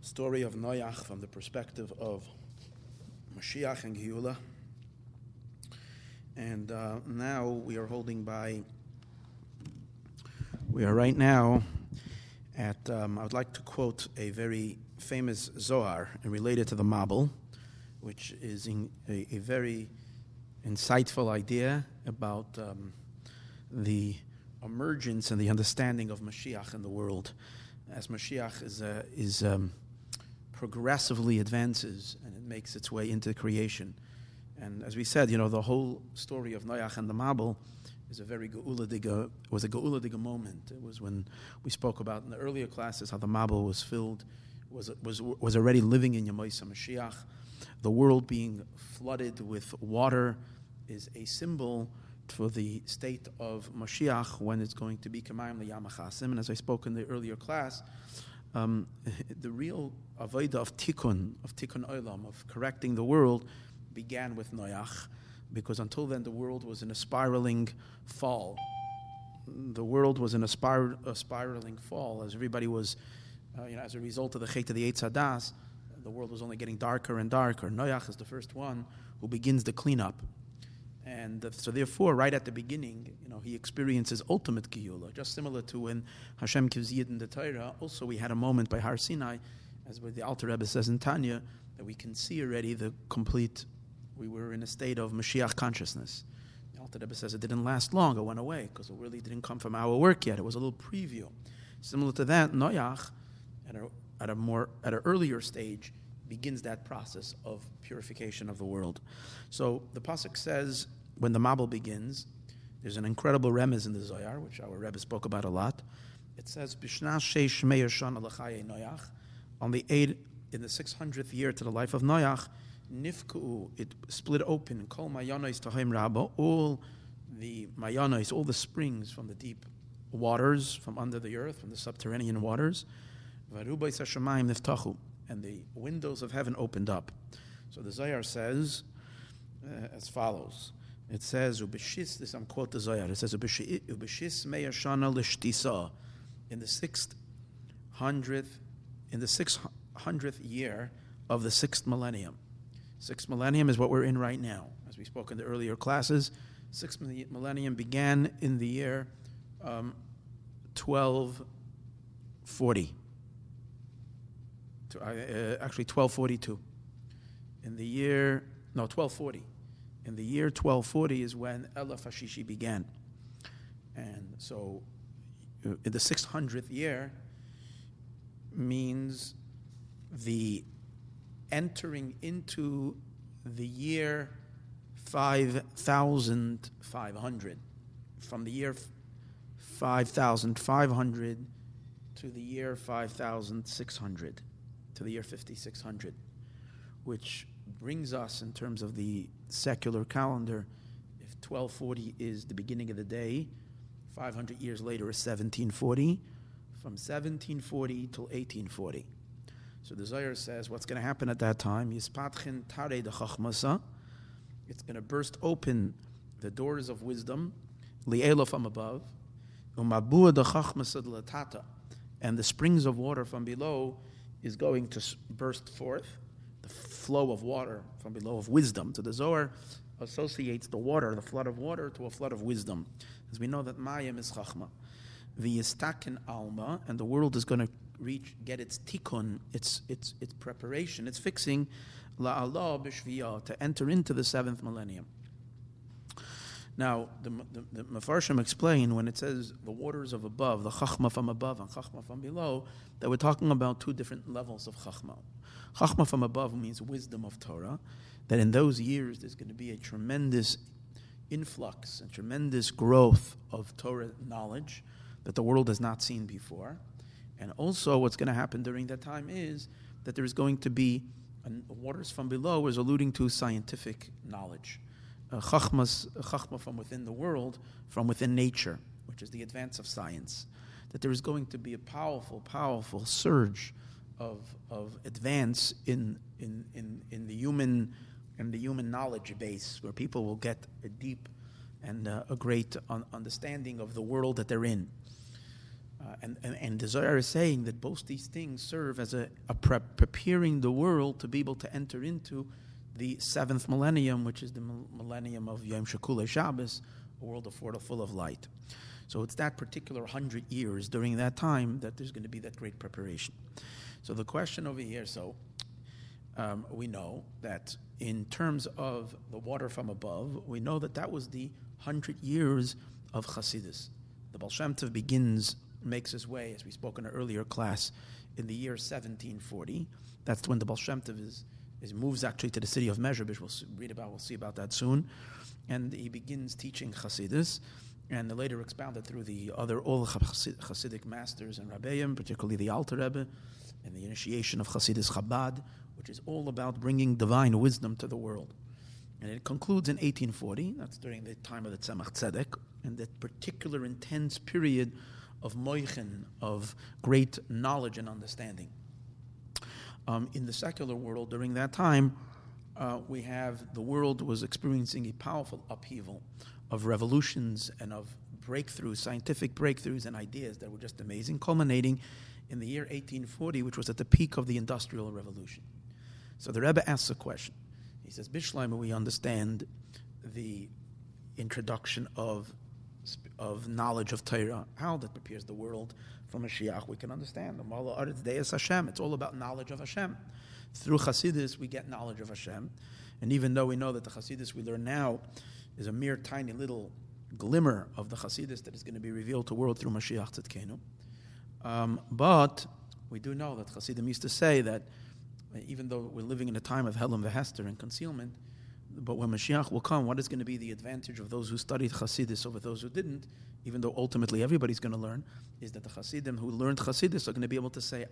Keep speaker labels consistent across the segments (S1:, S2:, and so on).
S1: story of Noach from the perspective of Mashiach and Geula. And now we are right now at, I would like to quote a very famous Zohar related to the Mabul, which is a very insightful idea about the emergence and the understanding of Mashiach in the world. As Mashiach is progressively advances and it makes its way into creation. And as we said, the whole story of Noach and the Mabul is a very Geula Diga moment. It was when we spoke about in the earlier classes how the Mabul was filled, was already living in Yemoisa Mashiach. The world being flooded with water is a symbol for the state of Mashiach when it's going to be Kamayim L'Yam HaChasim. And as I spoke in the earlier class, the real avodah of tikkun olam, of correcting the world, began with Noach, because until then the world was in a spiraling fall. The world was in a spiraling fall, as everybody was, as a result of the Chet of the Eitz Hadas, the world was only getting darker and darker. Noach is the first one who begins the cleanup. And so therefore, right at the beginning, he experiences ultimate Geula, just similar to when Hashem gives Yid in the Torah. Also, we had a moment by Har Sinai, as the Alter Rebbe says in Tanya, that we can see already we were in a state of Mashiach consciousness. The Alter Rebbe says it didn't last long, it went away, because it really didn't come from our work yet. It was a little preview. Similar to that, Noach, at an earlier stage, begins that process of purification of the world. So the pasuk says, when the Mabul begins, there's an incredible remez in the Zohar, which our Rebbe spoke about a lot. It says, Bishna sheish meir shana l'chaye Noach, in the 600th year to the life of Noach, nifku, it split open, kol mayanos tahaim rabba, all the mayanos, all the springs from the deep waters, from under the earth, from the subterranean waters, v'arubais hashamayim niftachu, and the windows of heaven opened up. So the Zohar says as follows. It says, "Ubeshis." This I'm quote the Zohar. It says, "Ubeshis me'er shana l'shtisa." In the 600th year of the 6th millennium. 6th millennium is what we're in right now, as we spoke in the earlier classes. 6th millennium began in the year 1240. Actually 1242. 1240. In the year 1240 is when Elaf Hashishi began. And so in the 600th year means the entering into the year 5,500. From the year 5,500 to the year 5,600. To the year 5600, which brings us, in terms of the secular calendar, if 1240 is the beginning of the day, 500 years later is 1740, from 1740 till 1840. So the Zohar says what's going to happen at that time, Yispatchin Tarei de Chachmasa, it's going to burst open the doors of wisdom, Li'ela from above, Umabua de Chachmasa de Latata, and the springs of water from below is going to burst forth, the flow of water from below of wisdom. So the Zohar associates the water, the flood of water, to a flood of wisdom. As we know that Mayim is Chachma. The Yistakin Alma, and the world is going to get its tikkun, its preparation, its fixing, La'Allah b'shviyah, to enter into the 7th millennium. Now, the Mefarshim explain, when it says the waters of above, the Chachma from above and Chachma from below, that we're talking about two different levels of Chachma. Chachma from above means wisdom of Torah, that in those years there's going to be a tremendous influx and tremendous growth of Torah knowledge that the world has not seen before. And also what's going to happen during that time is that there's going to be, waters from below is alluding to scientific knowledge. Chachma from within the world, from within nature, which is the advance of science. That there is going to be a powerful, powerful surge of advance in the human knowledge base, where people will get a deep and a great understanding of the world that they're in. And the Zohar is saying that both these things serve as preparing the world to be able to enter into the seventh millennium, which is the millennium of Yom Shekulei Shabbos, a world full of light. So it's that particular 100 years during that time that there's going to be that great preparation. So the question over here, we know that in terms of the water from above, we know that was the 100 years of Chassidus. The Baal Shem Tov makes his way, as we spoke in an earlier class, in the year 1740. That's when the Baal Shem Tov moves actually to the city of Mezhebish. We'll see about that soon. And he begins teaching Chassidus, and later expounded through the other all Chassidic masters and Rabbeim, particularly the Alter Rebbe, and the initiation of Chassidus Chabad, which is all about bringing divine wisdom to the world. And it concludes in 1840. That's during the time of the Tzemach Tzedek, and that particular intense period of moichen, of great knowledge and understanding. In the secular world during that time, the world was experiencing a powerful upheaval of revolutions and of breakthroughs, scientific breakthroughs and ideas that were just amazing, culminating in the year 1840, which was at the peak of the Industrial Revolution. So the Rebbe asks a question. He says, Bishleimer, we understand the introduction of knowledge of Torah, how that prepares the world for Mashiach. We can understand. It's all about knowledge of Hashem. Through Chassidus, we get knowledge of Hashem. And even though we know that the Chassidus we learn now is a mere tiny little glimmer of the Chassidus that is going to be revealed to the world through Mashiach Tzidkenu, but we do know that Chassidim used to say that even though we're living in a time of Helam v'Hester and concealment, but when Mashiach will come, what is going to be the advantage of those who studied Chassidus over those who didn't, even though ultimately everybody's going to learn, is that the Chassidim who learned Chassidus are going to be able to say,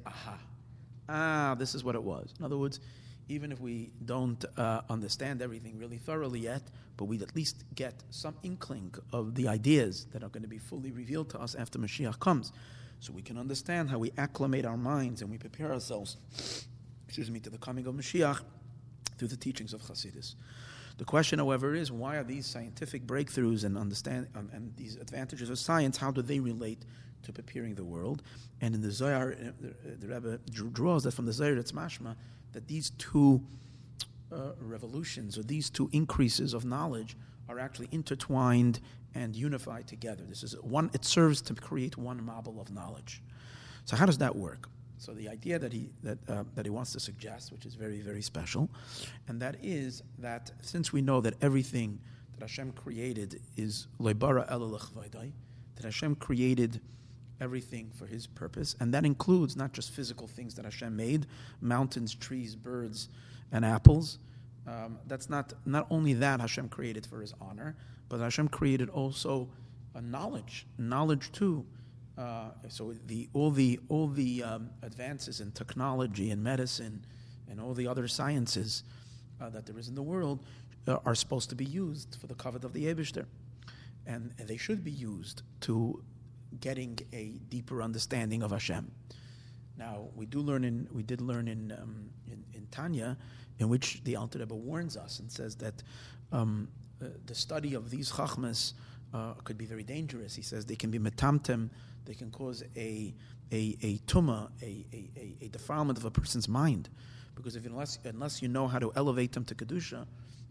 S1: this is what it was. In other words, even if we don't understand everything really thoroughly yet, but we at least get some inkling of the ideas that are going to be fully revealed to us after Mashiach comes. So we can understand how we acclimate our minds and we prepare ourselves, to the coming of Mashiach through the teachings of Chassidus. The question, however, is why are these scientific breakthroughs and these advantages of science, how do they relate to preparing the world? And in the Zohar, the Rebbe draws that from the Zohar, it's mashma, that these two revolutions or these two increases of knowledge are actually intertwined and unified together. This is one; it serves to create one marble of knowledge. So how does that work? So the idea that he wants to suggest, which is very, very special, and that is that since we know that everything that Hashem created is leibara elalech vaydai, that Hashem created everything for His purpose, and that includes not just physical things that Hashem made, mountains, trees, birds, and apples. That's not only that Hashem created for His honor, but Hashem created also a knowledge too. So all the advances in technology and medicine and all the other sciences that there is in the world are supposed to be used for the kavod of the Eibishter, and they should be used to getting a deeper understanding of Hashem. Now we did learn in Tanya, in which the Alter Rebbe warns us and says that the study of these chachmas could be very dangerous. He says they can be metamtem. They can cause a tumah, a defilement of a person's mind, because unless you know how to elevate them to kedusha,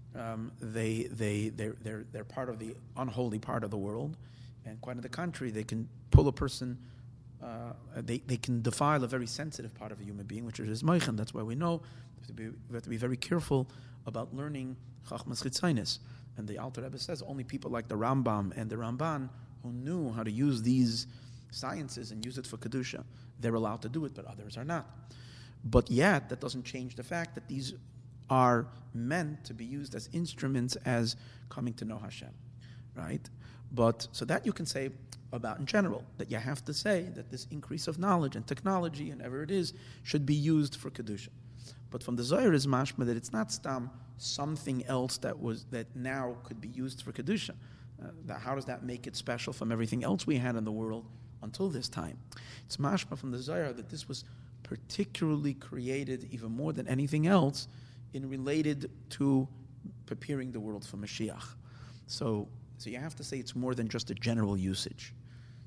S1: they're part of the unholy part of the world, and quite on the contrary, they can pull a person. They can defile a very sensitive part of a human being, which is his moichen. That's why we know we have to be very careful about learning chachmas chitzainis. And the Alter Rebbe says only people like the Rambam and the Ramban who knew how to use these sciences and use it for kedusha, they're allowed to do it, but others are not. But yet, that doesn't change the fact that these are meant to be used as instruments as coming to know Hashem, right? But so that you can say about in general, that you have to say that this increase of knowledge and technology and whatever it is should be used for kedusha. But from the Zohar is mashma that it's not stam something else that now could be used for kedusha. How does that make it special from everything else we had in the world until this time? It's mashma from the Zohar that this was particularly created even more than anything else in related to preparing the world for Mashiach. So you have to say it's more than just a general usage.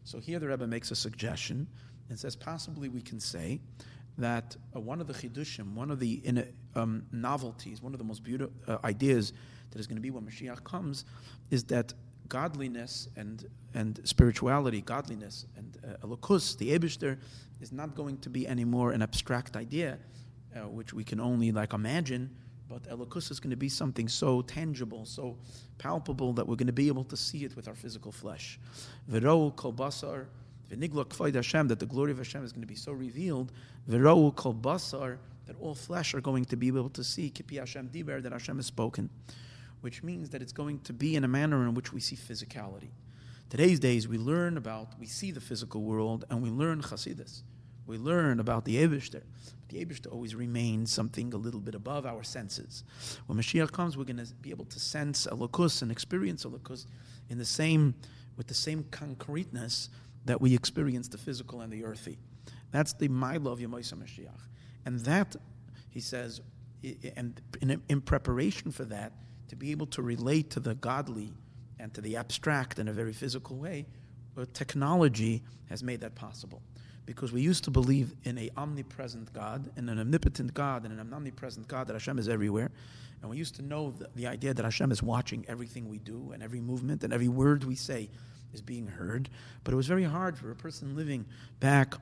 S1: So here the Rebbe makes a suggestion and says possibly we can say that one of the chidushim, one of the novelties, one of the most beautiful ideas that is going to be when Mashiach comes, is that godliness and spirituality, godliness and elokus, the Eibishter, is not going to be anymore an abstract idea, which we can only imagine, but elokus is going to be something so tangible, so palpable that we're going to be able to see it with our physical flesh. V'rou kol basar, v'nigla k'vod Hashem, that the glory of Hashem is going to be so revealed. V'rou kol basar, that all flesh are going to be able to see kipi Hashem diber, that Hashem has spoken, which means that it's going to be in a manner in which we see physicality. Today's days, we see the physical world, and we learn Chassidus. We learn about the Eibishter. The Eibishter always remains something a little bit above our senses. When Mashiach comes, we're going to be able to sense Elokus and experience Elokus with the same concreteness that we experience the physical and the earthy. That's the Maila of Yemoisa Mashiach. And that, he says, and in preparation for that, to be able to relate to the godly and to the abstract in a very physical way, technology has made that possible. Because we used to believe in an omnipresent God, and an omnipotent God, and an omnipresent God, that Hashem is everywhere. And we used to know the idea that Hashem is watching everything we do, and every movement, and every word we say is being heard. But it was very hard for a person living back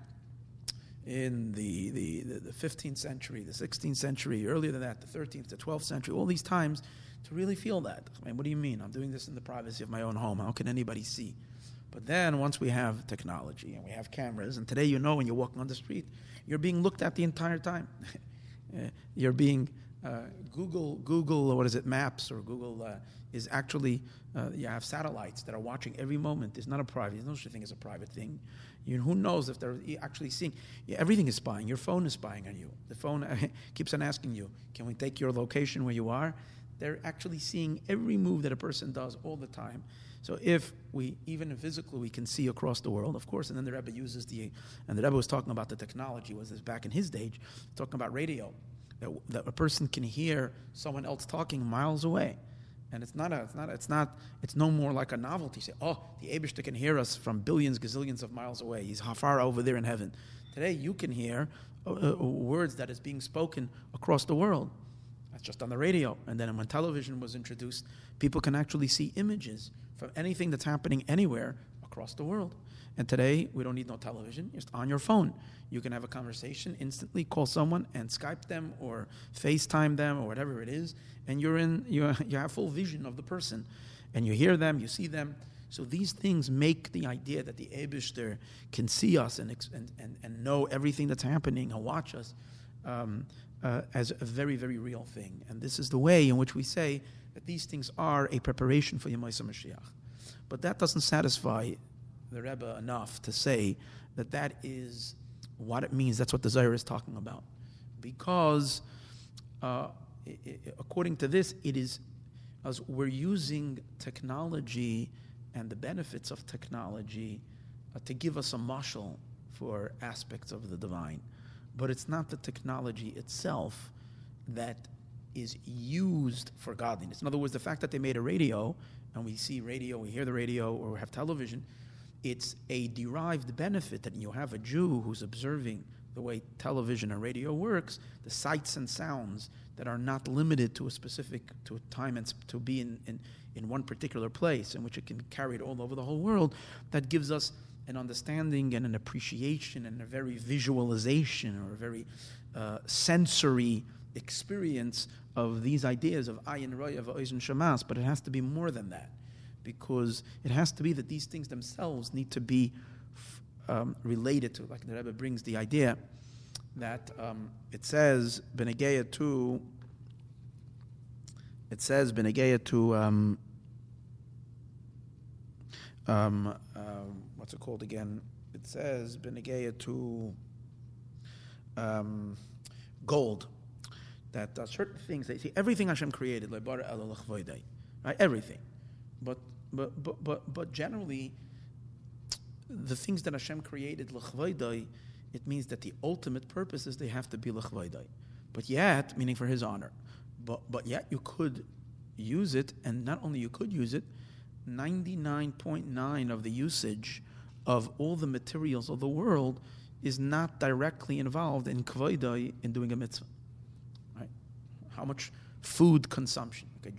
S1: in the 15th century, the 16th century, earlier than that, the 13th, the 12th century, all these times, to really feel that. I mean, what do you mean? I'm doing this in the privacy of my own home. How can anybody see? But then once we have technology and we have cameras, and today when you're walking on the street, you're being looked at the entire time. You're being Google, what is it, Maps, or Google is actually, you have satellites that are watching every moment. There's not a private, there's no such thing as a private thing. Who knows if they're actually seeing, everything is spying. Your phone is spying on you. The phone keeps on asking you, can we take your location where you are? They're actually seeing every move that a person does all the time. So if even physically, we can see across the world, of course, and then the Rebbe uses and the Rebbe was talking about the technology, was this back in his day, talking about radio, that a person can hear someone else talking miles away. And it's no more like a novelty. Say, the Eibishter can hear us from billions, gazillions of miles away. He's far over there in heaven. Today, you can hear words that is being spoken across the world. That's just on the radio. And then when television was introduced, people can actually see images from anything that's happening anywhere across the world. And today, we don't need no television. Just on your phone, you can have a conversation, instantly call someone and Skype them or FaceTime them or whatever it is, and you have full vision of the person, and you hear them, you see them. So these things make the idea that the Eibishter can see us and know everything that's happening and watch us as a very, very real thing. And this is the way in which we say that these things are a preparation for Yemoisa Mashiach. But that doesn't satisfy the Rebbe enough to say that is what it means. That's what the Zohar is talking about. Because according to this, it is as we're using technology and the benefits of technology to give us a mashal for aspects of the divine. But it's not the technology itself that is used for godliness. In other words, the fact that they made a radio, and we see radio, we hear the radio, or we have television, it's a derived benefit that you have a Jew who's observing the way television and radio works, the sights and sounds that are not limited to a time and to be in one particular place, in which it can be carried all over the whole world, that gives us an understanding and an appreciation and a very visualization or a very sensory experience of these ideas of ayin roya, of oizen shamas. But it has to be more than that, because it has to be that these things themselves need to be related to, like the Rebbe brings the idea that it says benegeya to what's it called again? It says benegeya to gold. That certain things, they see everything Hashem created, right? Everything, but generally, the things that Hashem created l'chvaydai, it means that the ultimate purpose is they have to be l'chvaydai. But yet, meaning for His honor, but yet you could use it, and not only you could use it, 99.9 of the usage of all the materials of the world is not directly involved in kvoidai, in doing a mitzvah. Right? How much food consumption? Okay,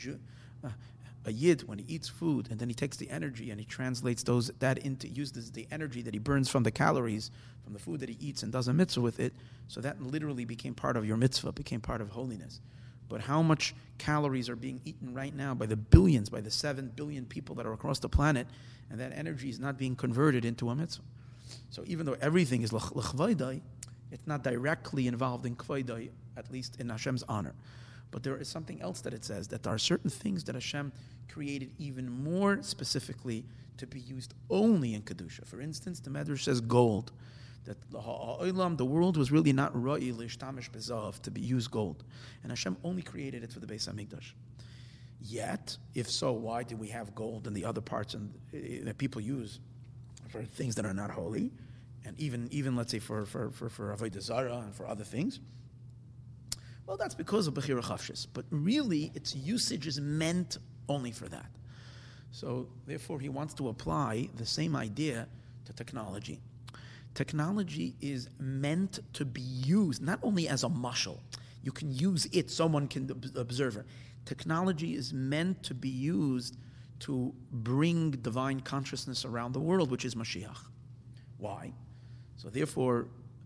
S1: a yid, when he eats food and then he takes the energy and he translates uses the energy that he burns from the calories from the food that he eats and does a mitzvah with it, so that literally became part of your mitzvah, became part of holiness. But how much calories are being eaten right now by the billions, by the 7 billion people that are across the planet, and that energy is not being converted into a mitzvah. So even though everything is l'chvaydai, it's not directly involved in kvaydai, at least in Hashem's honor. But there is something else that it says, that there are certain things that Hashem created even more specifically to be used only in Kedusha. For instance, the Medrash says gold, that the world was really not ra'i l'ishtamish bezav, to be used gold. And Hashem only created it for the Beis HaMikdash. Yet, if so, why do we have gold in the other parts that people use for things that are not holy? And even let's say for Avodah Zarah and for other things? Well, that's because of Bechira Chavshis. But really, its usage is meant only for that. So, therefore, he wants to apply the same idea to technology. Technology is meant to be used not only as a mashal. You can use it, someone can observe it. Technology is meant to be used to bring divine consciousness around the world, which is Mashiach. Why? So, therefore,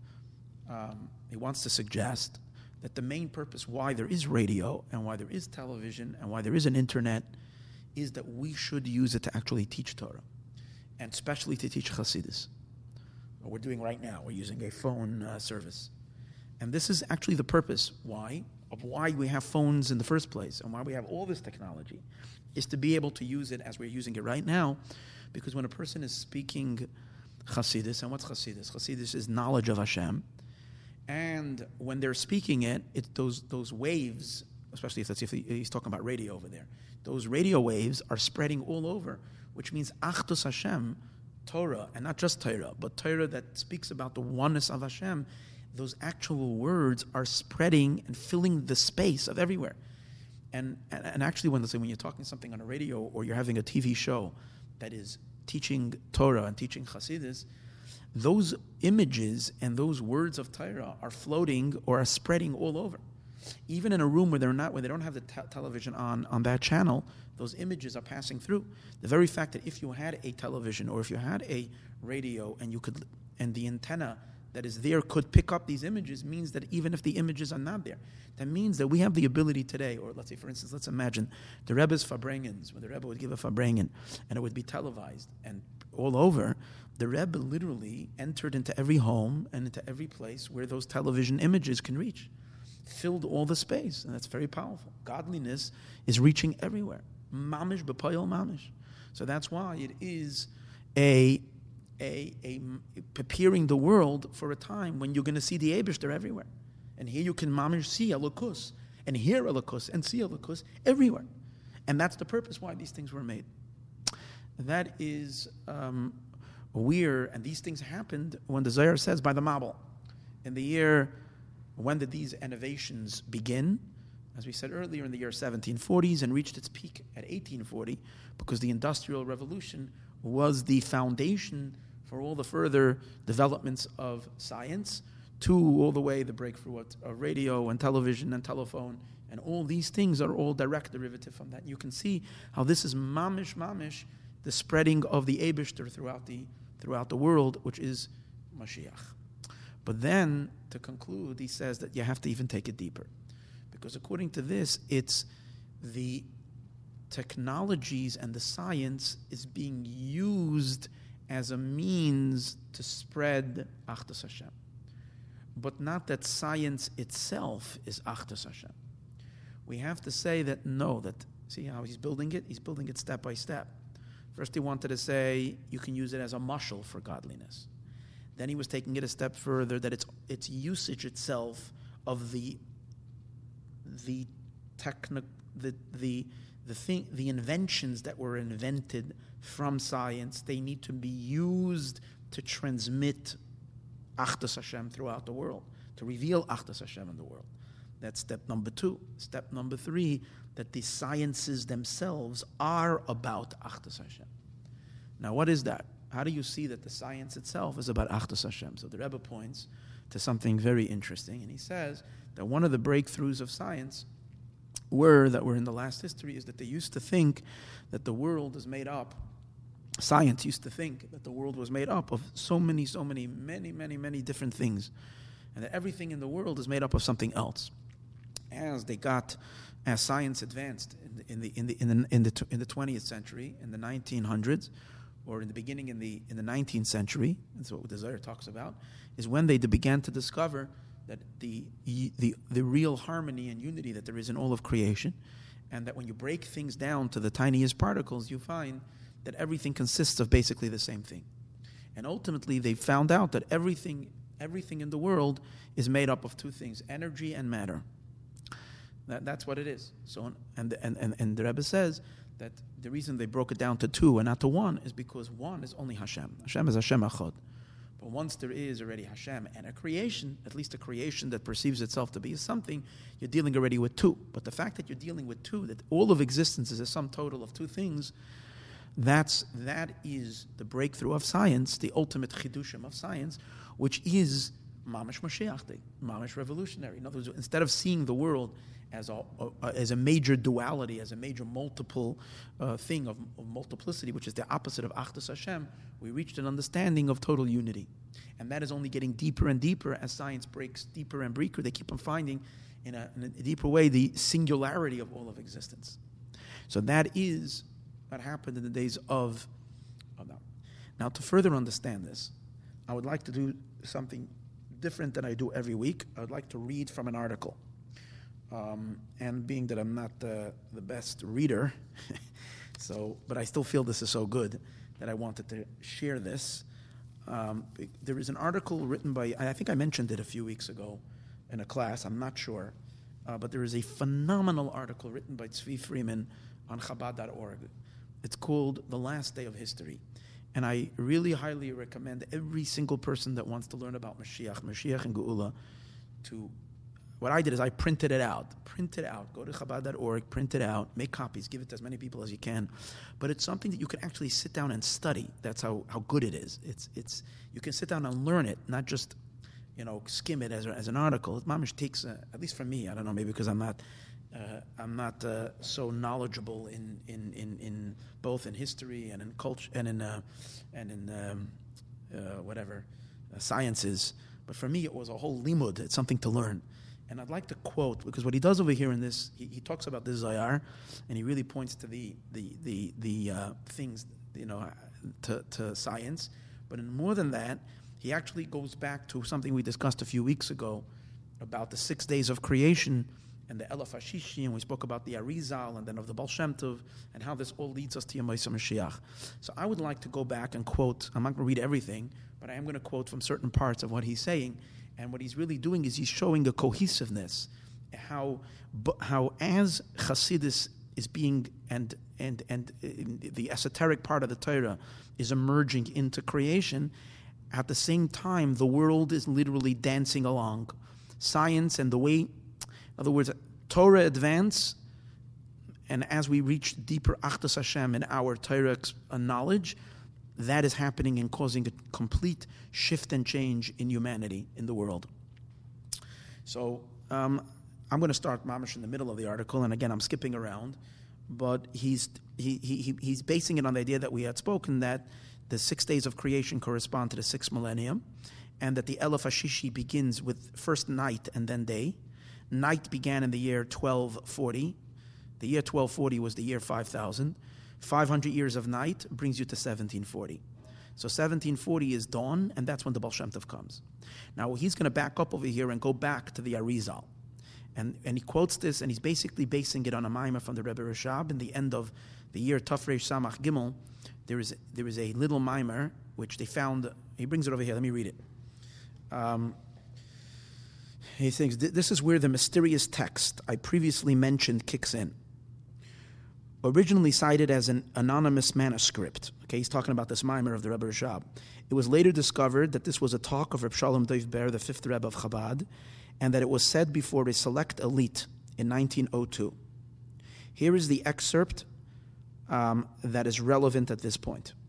S1: he wants to suggest that the main purpose why there is radio and why there is television and why there is an internet is that we should use it to actually teach Torah, and especially to teach Chassidus. What we're doing right now, we're using a phone service. And this is actually the purpose why we have phones in the first place and why we have all this technology, is to be able to use it as we're using it right now, because when a person is speaking Chassidus, and what's Chassidus? Chassidus is knowledge of Hashem. And when they're speaking it, those waves, especially if he's talking about radio over there, those radio waves are spreading all over, which means Achdus Hashem, Torah, and not just Torah, but Torah that speaks about the oneness of Hashem. Those actual words are spreading and filling the space of everywhere. And actually, when you're talking something on a radio or you're having a TV show that is teaching Torah and teaching Chassidus, those images and those words of Torah are floating or are spreading all over. Even in a room where they don't have the television on that channel, those images are passing through. The very fact that if you had a television or if you had a radio and the antenna that is there could pick up these images, means that even if the images are not there, that means that we have the ability today, or let's say, for instance, let's imagine the Rebbe's Farbrengens, when the Rebbe would give a Farbrengen and it would be televised and all over. The Rebbe literally entered into every home and into every place where those television images can reach, filled all the space, and that's very powerful. Godliness is reaching everywhere. Mamish b'poyel mamish. So that's why it is a preparing the world for a time when you're going to see the Eibishter everywhere. And here you can mamish see Elokus, and hear Elokus, and see Elokus everywhere. And that's the purpose why these things were made. That is and these things happened when the Zohar says by the Mabul. In the year, when did these innovations begin? As we said earlier, in the year 1740s, and reached its peak at 1840, because the Industrial Revolution was the foundation for all the further developments of science, to all the way the breakthrough of radio and television and telephone, and all these things are all direct derivative from that. You can see how this is mamish, the spreading of the Eibishter throughout the world, which is Mashiach. But then, to conclude, he says that you have to even take it deeper. Because according to this, it's the technologies and the science is being used as a means to spread Achdus Hashem. But not that science itself is Achdus Hashem. We have to say that no, see how he's building it? He's building it step by step. First he wanted to say you can use it as a mashal for godliness. Then he was taking it a step further, that its usage itself of the inventions that were invented from science, they need to be used to transmit Achdus Hashem throughout the world, to reveal Achdus Hashem in the world. That's step number 2. Step number 3, that the sciences themselves are about Achdus Hashem. Now, what is that? how do you see that the science itself is about Achdus Hashem? So the Rebbe points to something very interesting, and he says that one of the breakthroughs of science that were in the last history is that they used to think that the world is made up. Science used to think that the world was made up of many different things, and that everything in the world is made up of something else. As science advanced in the 20th century, in the 1900s, or in the beginning in the 19th century, that's what the Zohar talks about, is when they began to discover that the real harmony and unity that there is in all of creation, and that when you break things down to the tiniest particles, you find that everything consists of basically the same thing. And ultimately, they found out that everything in the world is made up of two things: energy and matter. That's what it is. So, and the Rebbe says that the reason they broke it down to two and not to one is because one is only Hashem. Hashem is Hashem Echad. But once there is already Hashem and a creation, at least a creation that perceives itself to be something, you're dealing already with two. But the fact that you're dealing with two, that all of existence is a sum total of two things, that is the breakthrough of science, the ultimate chidushim of science, which is mamash Mashiach, mamash revolutionary. In other words, instead of seeing the world as a major duality, as a major multiple thing of multiplicity, which is the opposite of Achdus Hashem, we reached an understanding of total unity. And that is only getting deeper and deeper as science breaks deeper and deeper. They keep on finding in a deeper way the singularity of all of existence. So that is what happened in the days of now. Now, to further understand this, I would like to do something different than I do every week. I would like to read from an article. And being that I'm not the best reader, but I still feel this is so good that I wanted to share this. There is an article written by, I think I mentioned it a few weeks ago in a class, I'm not sure, but there is a phenomenal article written by Tzvi Freeman on Chabad.org. It's called The Last Day of History. And I really highly recommend every single person that wants to learn about Mashiach and Geula to... What I did is I printed it out. Go to Chabad.org, print it out, make copies, give it to as many people as you can. But it's something that you can actually sit down and study. That's how good it is. It's you can sit down and learn it, not just skim it as an article. It mamish takes, at least for me, I don't know, maybe because I'm not so knowledgeable in both in history and in culture and in sciences. But for me, it was a whole limud. It's something to learn. And I'd like to quote, because what he does over here in this, he talks about this Zayar, and he really points to the things, to science. But in more than that, he actually goes back to something we discussed a few weeks ago about the 6 days of creation and the Elef HaShishi, and we spoke about the Arizal and then of the Baal Shem Tov, and how this all leads us to Yemais HaMashiach. So I would like to go back and quote, I'm not going to read everything, but I am going to quote from certain parts of what he's saying. And what he's really doing is he's showing a cohesiveness, how as Chassidus is being and the esoteric part of the Torah is emerging into creation, at the same time the world is literally dancing along. Science and the way, in other words, Torah advance, and as we reach deeper Achdus Hashem in our Torah knowledge, that is happening and causing a complete shift and change in humanity, in the world. So I'm going to start mamash in the middle of the article, and again I'm skipping around, but he's basing it on the idea that we had spoken that the 6 days of creation correspond to the 6th millennium, and that the Elef HaShishi begins with first night and then day. Night began in the year 1240. The year 1240 was the year 5000. 500 years of night brings you to 1740. So 1740 is dawn, and that's when the Baal Shem Tov comes. Now he's going to back up over here and go back to the Arizal. And he quotes this, and he's basically basing it on a mimer from the Rebbe Rashab. In the end of the year Tafresh Samach Gimel, there is a little mimer, which they found. He brings it over here. Let me read it. He thinks, this is where the mysterious text I previously mentioned kicks in. Originally cited as an anonymous manuscript. Okay, he's talking about this mimer of the Rebbe Rashab. It was later discovered that this was a talk of Reb Shalom Dov Ber, the 5th Rebbe of Chabad, and that it was said before a select elite in 1902. Here is the excerpt that is relevant at this point.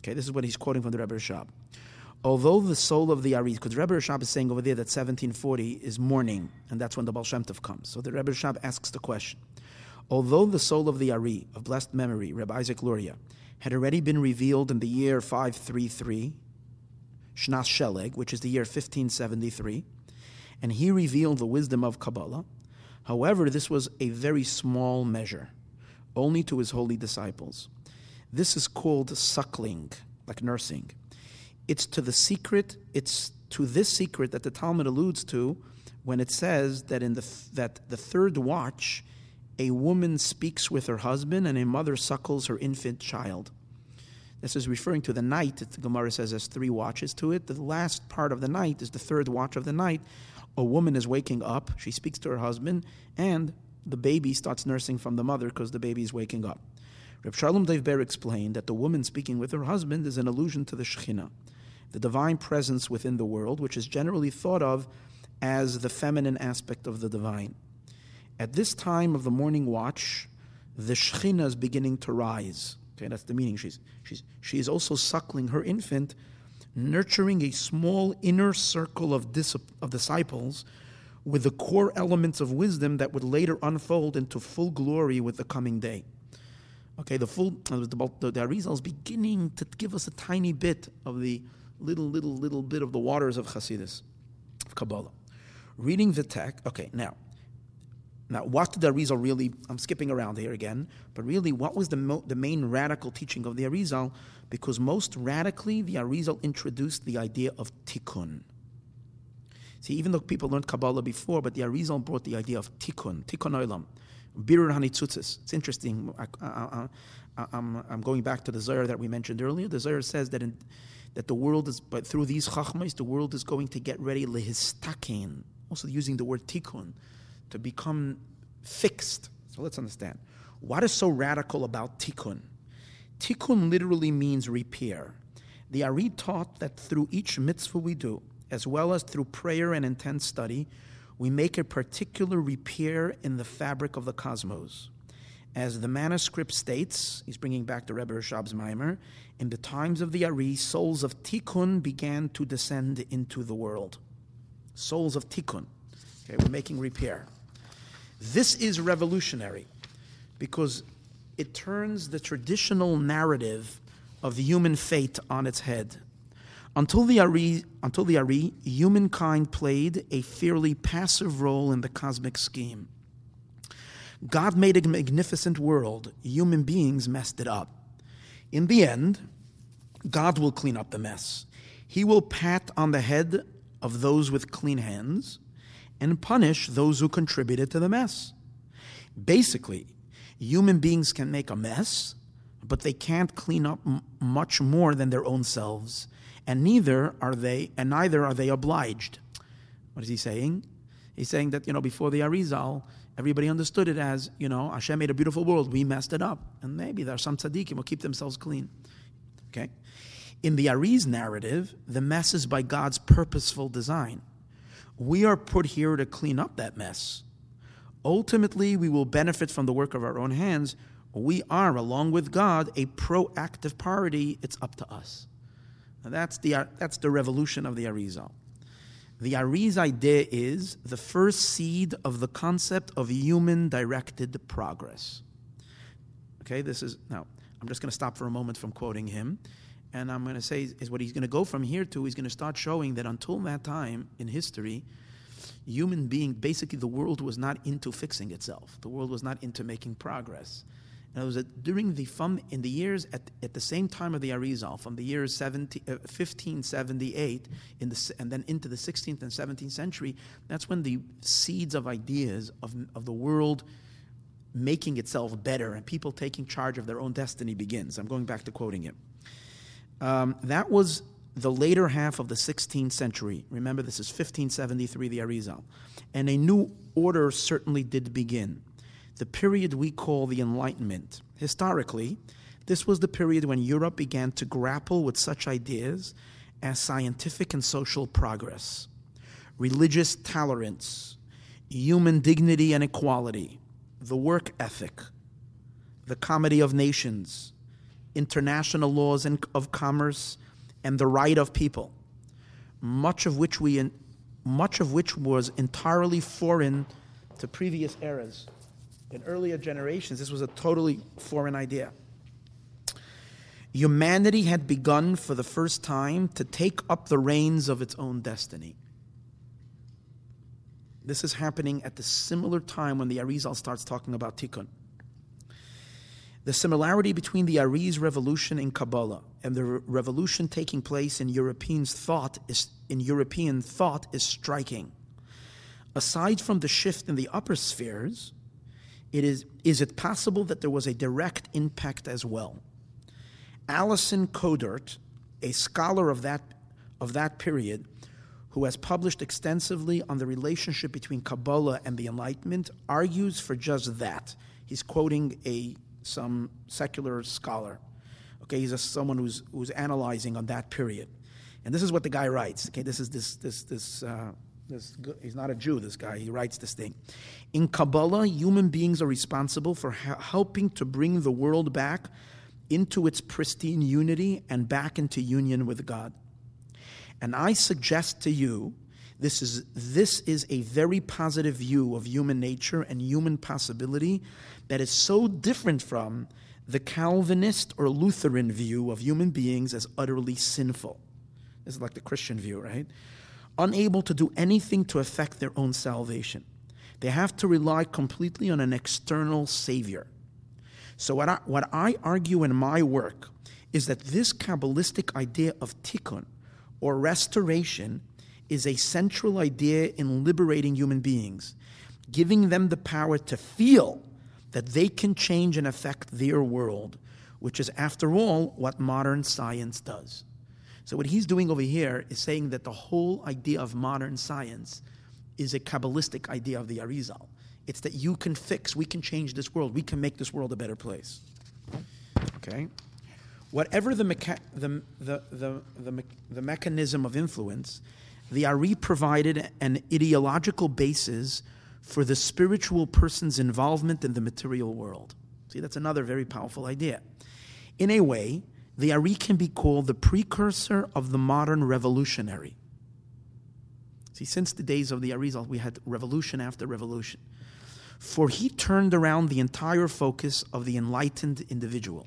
S1: Okay, this is what he's quoting from the Rebbe Rashab. Although the soul of the Ari, because the Rebbe Rashab is saying over there that 1740 is morning, and that's when the Baal Shem Tov comes. So the Rebbe Rashab asks the question. Although the soul of the Ari, of blessed memory, Rebbe Isaac Luria, had already been revealed in the year 533, Shnas Sheleg, which is the year 1573, and he revealed the wisdom of Kabbalah. However, this was a very small measure, only to his holy disciples. This is called suckling, like nursing. It's to this secret that the Talmud alludes to when it says that that the third watch, a woman speaks with her husband and a mother suckles her infant child. This is referring to the night. The Gemara says there's 3 watches to it. The last part of the night is the third watch of the night. A woman is waking up, she speaks to her husband, and the baby starts nursing from the mother because the baby is waking up. Reb Shalom Dov Ber explained that the woman speaking with her husband is an allusion to the Shekhinah, the divine presence within the world, which is generally thought of as the feminine aspect of the divine. At this time of the morning watch, the Shekhinah is beginning to rise. Okay, that's the meaning. She is also suckling her infant, nurturing a small inner circle of disciples with the core elements of wisdom that would later unfold into full glory with the coming day. Okay, the Arizal is beginning to give us a tiny bit of the little bit of the waters of Chassidus, of Kabbalah. Reading the text, okay, now what did the Arizal really, I'm skipping around here again, but really what was the main radical teaching of the Arizal? Because most radically, the Arizal introduced the idea of tikkun. See, even though people learned Kabbalah before, but the Arizal brought the idea of tikkun olam, birur hanitzutzis. It's interesting. I'm going back to the Zohar that we mentioned earlier. The Zohar says that the world is, but through these chachmas, the world is going to get ready lehistakein. Also using the word tikkun, to become fixed. So let's understand. What is so radical about tikkun? Tikkun literally means repair. The Ari taught that through each mitzvah we do, as well as through prayer and intense study, we make a particular repair in the fabric of the cosmos. As the manuscript states, he's bringing back the Rebbe Rashab's Maimer, in the times of the Ari, souls of tikkun began to descend into the world. Souls of tikkun. Okay, we're making repair. This is revolutionary because it turns the traditional narrative of human fate on its head. Until the Ari, humankind played a fairly passive role in the cosmic scheme. God made a magnificent world. Human beings messed it up. In the end, God will clean up the mess. He will pat on the head of those with clean hands and punish those who contributed to the mess. Basically, human beings can make a mess, but they can't clean up much more than their own selves, and neither are they obliged. What is he saying? He's saying that, before the Arizal, everybody understood it as, Hashem made a beautiful world, we messed it up. And maybe there are some tzaddikim who keep themselves clean. Okay? In the Ari's narrative, the mess is by God's purposeful design. We are put here to clean up that mess. Ultimately, we will benefit from the work of our own hands. We are, along with God, a proactive party. It's up to us. Now that's the revolution of the Arizal. The Ari's idea is the first seed of the concept of human-directed progress. Okay, now, I'm just going to stop for a moment from quoting him, and I'm going to say is what he's going to go from here to, he's going to start showing that until that time in history, human being, basically the world was not into fixing itself. The world was not into making progress. And it was in the years at the same time of the Arizal, from the years 1578 and then into the 16th and 17th century, that's when the seeds of ideas of the world making itself better and people taking charge of their own destiny begins. I'm going back to quoting him. That was the later half of the 16th century. Remember, this is 1573, the Arizal. And a new order certainly did begin. The period we call the Enlightenment. Historically, this was the period when Europe began to grapple with such ideas as scientific and social progress, religious tolerance, human dignity and equality, the work ethic, the comedy of nations, international laws of commerce, and the right of people, much of which was entirely foreign to previous eras. In earlier generations, this was a totally foreign idea. Humanity had begun for the first time to take up the reins of its own destiny. This is happening at the similar time when the Arizal starts talking about Tikkun. The similarity between the Ariz revolution in Kabbalah and the revolution taking place in European thought is striking. Aside from the shift in the upper spheres, is it possible that there was a direct impact as well? Alison Codert, a scholar of that period, who has published extensively on the relationship between Kabbalah and the Enlightenment, argues for just that. He's quoting some secular scholar. Okay, he's someone who's analyzing on that period, and this is what the guy writes. Okay, he's not a Jew. This guy, he writes this thing. In Kabbalah, human beings are responsible for helping to bring the world back into its pristine unity and back into union with God. And I suggest to you, this is a very positive view of human nature and human possibility that is so different from the Calvinist or Lutheran view of human beings as utterly sinful. This is like the Christian view, right? Unable to do anything to affect their own salvation. They have to rely completely on an external savior. So what I argue in my work is that this Kabbalistic idea of tikkun, or restoration, is a central idea in liberating human beings, giving them the power to feel that they can change and affect their world, which is, after all, what modern science does. So what he's doing over here is saying that the whole idea of modern science is a Kabbalistic idea of the Arizal. It's that we can change this world. We can make this world a better place. Okay? Whatever the mechanism of influence, the Ari provided an ideological basis for the spiritual person's involvement in the material world. See, that's another very powerful idea. In a way, the Ari can be called the precursor of the modern revolutionary. See, since the days of the Arizal, we had revolution after revolution. For he turned around the entire focus of the enlightened individual.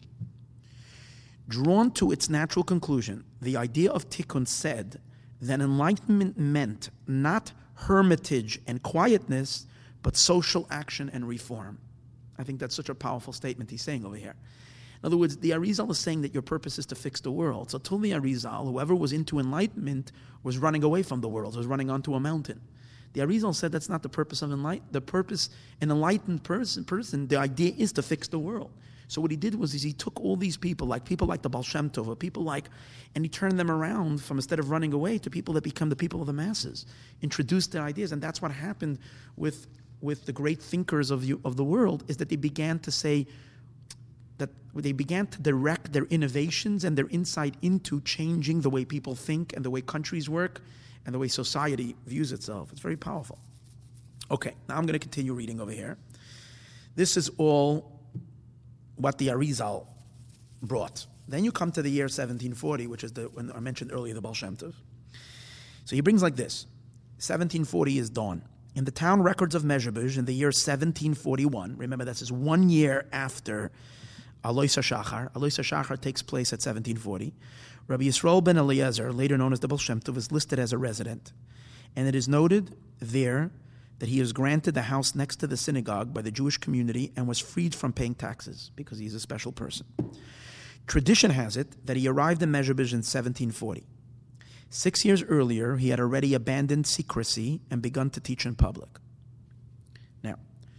S1: Drawn to its natural conclusion, the idea of tikkun said that enlightenment meant not hermitage and quietness, but social action and reform. I think that's such a powerful statement he's saying over here. In other words, the Arizal is saying that your purpose is to fix the world. So till the Arizal, whoever was into enlightenment was running away from the world, was running onto a mountain. The Arizal said that's not the purpose of enlightenment. The purpose, an enlightened person, the idea is to fix the world. So what he did was he took all these people like the Baal Shem Tov, and he turned them around from, instead of running away, to people that become the people of the masses, introduced their ideas. And that's what happened with the great thinkers of the world, is that they began to say, that they began to direct their innovations and their insight into changing the way people think and the way countries work and the way society views itself. It's very powerful. Okay, now I'm going to continue reading over here. This is all what the Arizal brought. Then you come to the year 1740, which is when I mentioned earlier, the Baal Shem Tov. So he brings like this. 1740 is dawn. In the town records of Mezhebush, in the year 1741, remember this is 1 year after Alois HaShachar. Alois HaShachar takes place at 1740. Rabbi Yisrael ben Eliezer, later known as the Baal Shem Tov, is listed as a resident. And it is noted there that he is granted the house next to the synagogue by the Jewish community and was freed from paying taxes because he's a special person. Tradition has it that he arrived in Mezhebush in 1740. 6 years earlier, he had already abandoned secrecy and begun to teach in public. Now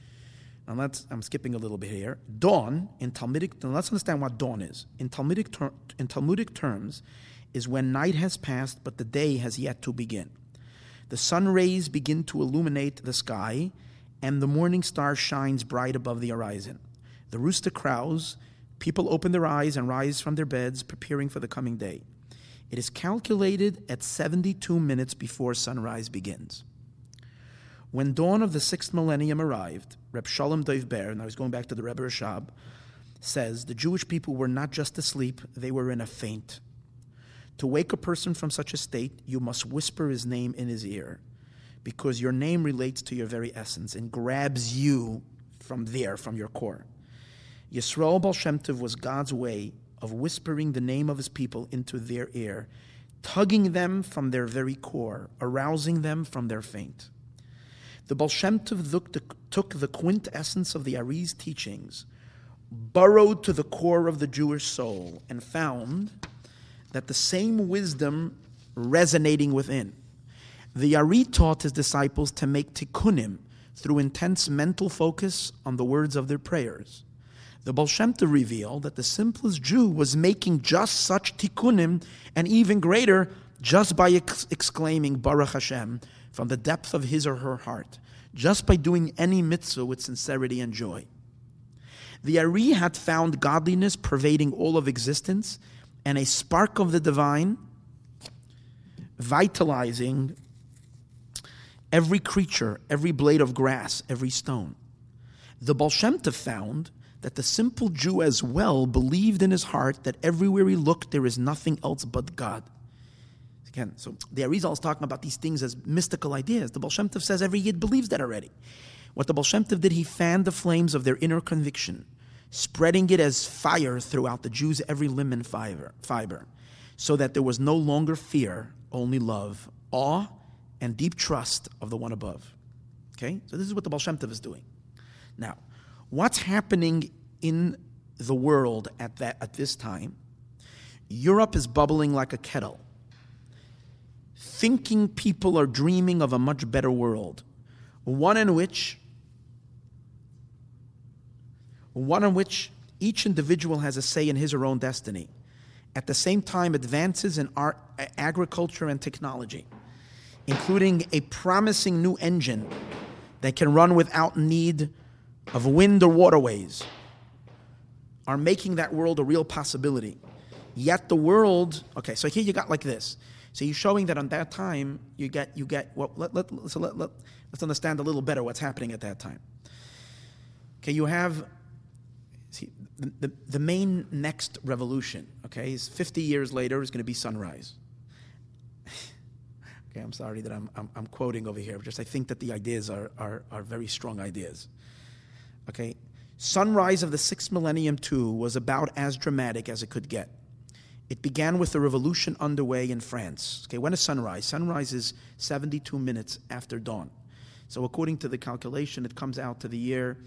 S1: I'm skipping a little bit here. Dawn, in Talmudic, let's understand what dawn is. In Talmudic terms, is when night has passed, but the day has yet to begin. The sun rays begin to illuminate the sky, and the morning star shines bright above the horizon. The rooster crows, people open their eyes and rise from their beds, preparing for the coming day. It is calculated at 72 minutes before sunrise begins. When dawn of the 6th millennium arrived, Reb Shalom Dov Ber, and I was going back to the Rebbe Rashab, says the Jewish people were not just asleep, they were in a faint. To wake a person from such a state, you must whisper his name in his ear, because your name relates to your very essence and grabs you from there, from your core. Yisroel Baal Shem Tov was God's way of whispering the name of his people into their ear, tugging them from their very core, arousing them from their faint. The Baal Shem Tov took the quintessence of the Ari's teachings, burrowed to the core of the Jewish soul, and found that the same wisdom resonating within. The Ari taught his disciples to make tikkunim through intense mental focus on the words of their prayers. The Baal Shem Tov revealed that the simplest Jew was making just such tikkunim, and even greater, just by exclaiming Baruch Hashem from the depth of his or her heart, just by doing any mitzvah with sincerity and joy. The Ari had found godliness pervading all of existence and a spark of the divine vitalizing every creature, every blade of grass, every stone. The Baal Shem Tov found that the simple Jew as well believed in his heart that everywhere he looked there is nothing else but God. Again, so the Arizal is talking about these things as mystical ideas. The Baal Shem Tov says every Yid believes that already. What the Baal Shem Tov did, he fanned the flames of their inner conviction, spreading it as fire throughout the Jews' every limb and fiber, so that there was no longer fear, only love, awe, and deep trust of the one above. Okay? So this is what the Baal Shem Tov is doing. Now, what's happening in the world at this time? Europe is bubbling like a kettle. Thinking people are dreaming of a much better world, one in which each individual has a say in his or her own destiny. At the same time, advances in art, agriculture, and technology, including a promising new engine that can run without need of wind or waterways, are making that world a real possibility. Yet the world, okay, so here you got like this. So you're showing that on that time, you get. Well, let's understand a little better what's happening at that time. Okay, you have, see, the main next revolution, okay, is 50 years later is going to be sunrise. Okay, I'm sorry that I'm quoting over here, just I think that the ideas are very strong ideas. Okay, sunrise of the 6th millennium too was about as dramatic as it could get. It began with a revolution underway in France. Okay, when is sunrise? Sunrise is 72 minutes after dawn. So according to the calculation, it comes out to the year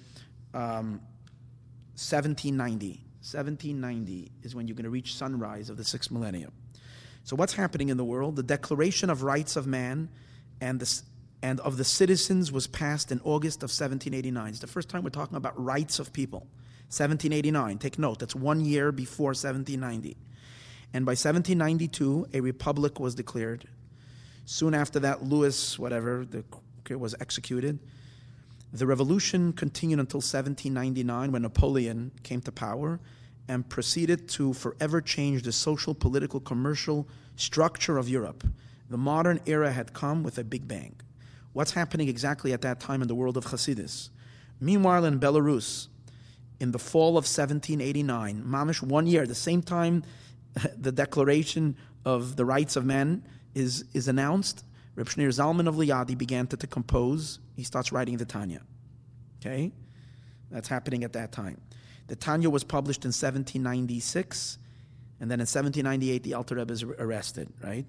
S1: 1790. 1790 is when you're going to reach sunrise of the 6th millennium. So what's happening in the world? The Declaration of Rights of Man and of the citizens was passed in August of 1789. It's the first time we're talking about rights of people. 1789, take note, that's 1 year before 1790. And by 1792, a republic was declared. Soon after that, Louis, was executed. The revolution continued until 1799, when Napoleon came to power and proceeded to forever change the social, political, commercial structure of Europe. The modern era had come with a big bang. What's happening exactly at that time in the world of Hasidus? Meanwhile, in Belarus, in the fall of 1789, mamish 1 year, the same time the Declaration of the Rights of Man is announced, Reb Shneur Zalman of Liadi began to compose. He starts writing the Tanya. Okay? That's happening at that time. The Tanya was published in 1796, and then in 1798 the Alter Rebbe is arrested, right?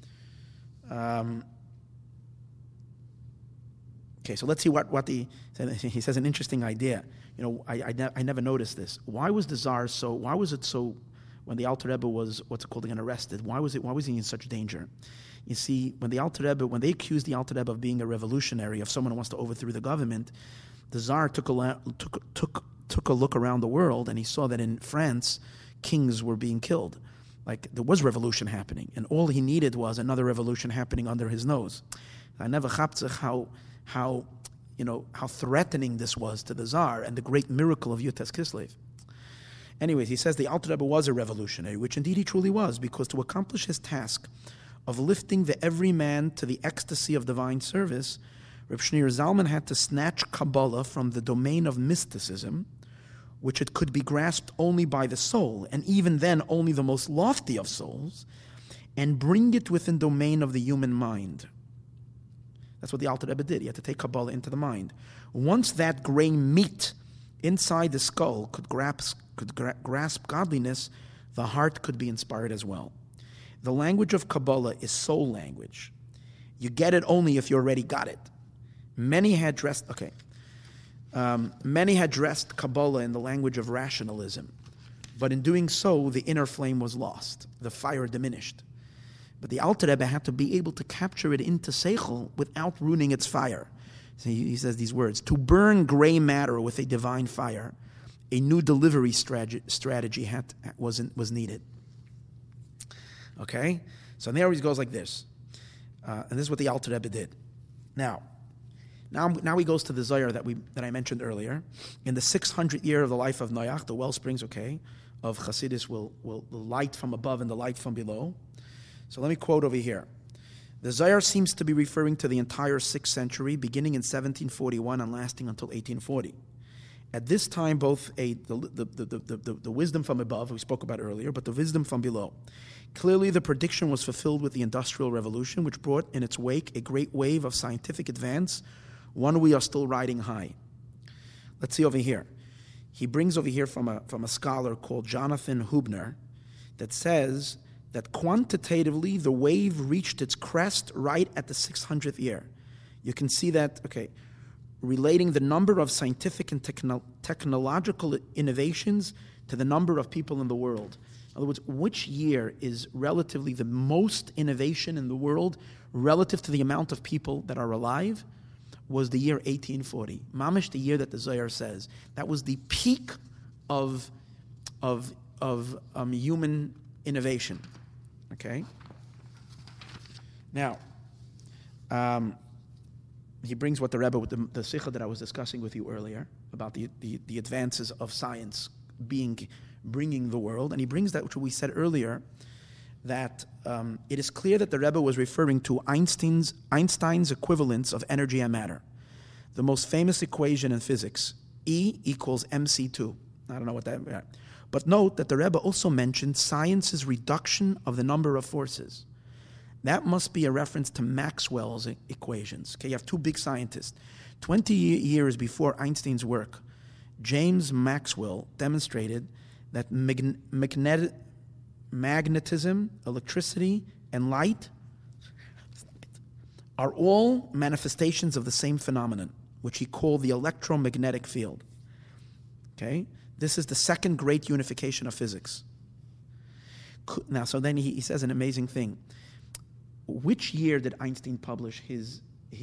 S1: Okay, so let's see what he says an interesting idea. You know, I never noticed this. Why was it so when the Alter Rebbe was arrested? Why was he in such danger? You see, when they accused the Alter Rebbe of being a revolutionary, of someone who wants to overthrow the government, the Tsar took a look around the world, and he saw that in France, kings were being killed. Like, there was revolution happening, and all he needed was another revolution happening under his nose. I never chaptzich how threatening this was to the Tsar and the great miracle of Yud Tes Kislev. Anyways, he says the Alter Rebbe was a revolutionary, which indeed he truly was, because to accomplish his task of lifting the everyman to the ecstasy of divine service, Reb Shneur Zalman had to snatch Kabbalah from the domain of mysticism, which it could be grasped only by the soul, and even then only the most lofty of souls, and bring it within the domain of the human mind. That's what the Alter Rebbe did. He had to take Kabbalah into the mind. Once that grain meat inside the skull could grasp godliness, the heart could be inspired as well. The language of Kabbalah is soul language. You get it only if you already got it. Many had dressed Kabbalah in the language of rationalism, but in doing so, the inner flame was lost. The fire diminished. But the Alter Rebbe had to be able to capture it into Seichel without ruining its fire. So he says these words: to burn gray matter with a divine fire, a new delivery strategy was needed. Okay? So there he goes like this. And this is what the Alter Rebbe did. Now he goes to the Zohar that I mentioned earlier. In the 600th year of the life of Noach, the well springs, of Chassidus will the light from above and the light from below. So let me quote over here. The Zohar seems to be referring to the entire 6th century, beginning in 1741 and lasting until 1840. At this time, both the wisdom from above, we spoke about earlier, but the wisdom from below. Clearly, the prediction was fulfilled with the Industrial Revolution, which brought in its wake a great wave of scientific advance, one we are still riding high. Let's see over here. He brings over here from a scholar called Jonathan Hubner that says that quantitatively the wave reached its crest right at the 600th year. You can see that, relating the number of scientific and technological innovations to the number of people in the world. In other words, which year is relatively the most innovation in the world relative to the amount of people that are alive? Was the year 1840. Mamish, the year that the Zohar says. That was the peak of human innovation. Okay? Now, he brings what the Rebbe, with the Sikha that I was discussing with you earlier, about the advances of science bringing the world, and he brings that, which we said earlier, that it is clear that the Rebbe was referring to Einstein's equivalence of energy and matter. The most famous equation in physics, E equals mc2. I don't know what that means. But note that the Rebbe also mentioned science's reduction of the number of forces. That must be a reference to Maxwell's equations. Okay, you have two big scientists. 20 years before Einstein's work, James Maxwell demonstrated that magnetism, electricity, and light are all manifestations of the same phenomenon, which he called the electromagnetic field. Okay? This is the second great unification of physics. Now, so then he says an amazing thing. Which year did Einstein publish his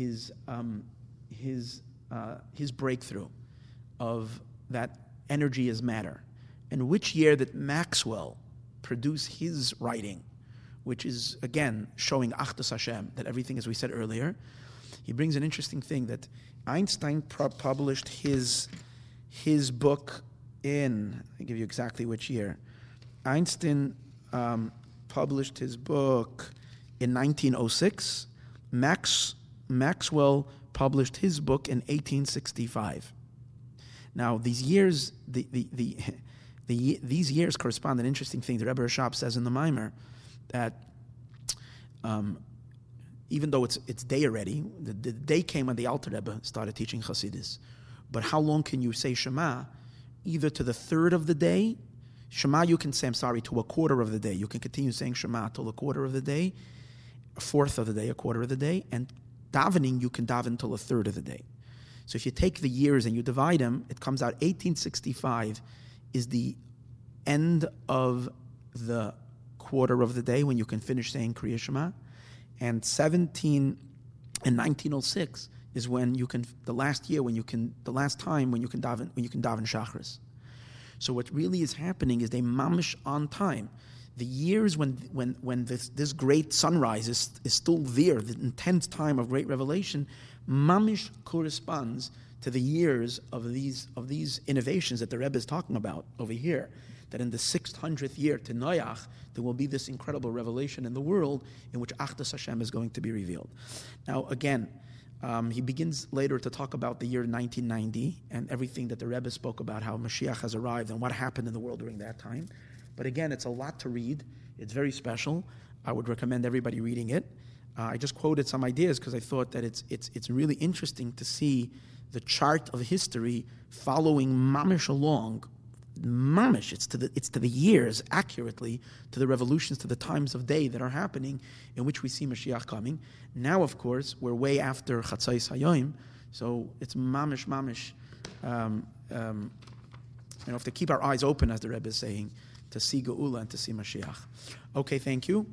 S1: breakthrough of that energy is matter? And which year did Maxwell produce his writing, which is, again, showing Achdus Hashem, that everything, as we said earlier? He brings an interesting thing, that Einstein published his book in, I'll give you exactly which year. Einstein published his book in 1906. Maxwell published his book in 1865. Now, these years, these years correspond to an interesting thing. The Rebbe Rashab says in the Maimer that even though it's day already, the day came when the Alter Rebbe started teaching Chassidus. But how long can you say Shema? Either to the third of the day, Shema you can say, to a quarter of the day. You can continue saying Shema till a quarter of the day, a fourth of the day, a quarter of the day, and davening you can daven till a third of the day. So if you take the years and you divide them, it comes out 1865 is the end of the quarter of the day when you can finish saying Kriya Shema, and 1906 is when you can, the last time when you can daven Shachris. So what really is happening is they mamish on time. The years when this great sunrise is still there, the intense time of great revelation, mamish corresponds to the years of these innovations that the Rebbe is talking about over here. That in the 600th year to Noach, there will be this incredible revelation in the world in which Achdus Hashem is going to be revealed. Now, again, He begins later to talk about the year 1990 and everything that the Rebbe spoke about, how Mashiach has arrived and what happened in the world during that time. But again, it's a lot to read. It's very special. I would recommend everybody reading it. I just quoted some ideas because I thought that it's really interesting to see the chart of history following mamish along. Mamish, it's to the years accurately, to the revolutions, to the times of day that are happening in which we see Mashiach coming. Now, of course, we're way after Chatzos Hayom, so it's mamish. Have to keep our eyes open, as the Rebbe is saying, to see Geula and to see Mashiach. Okay, thank you.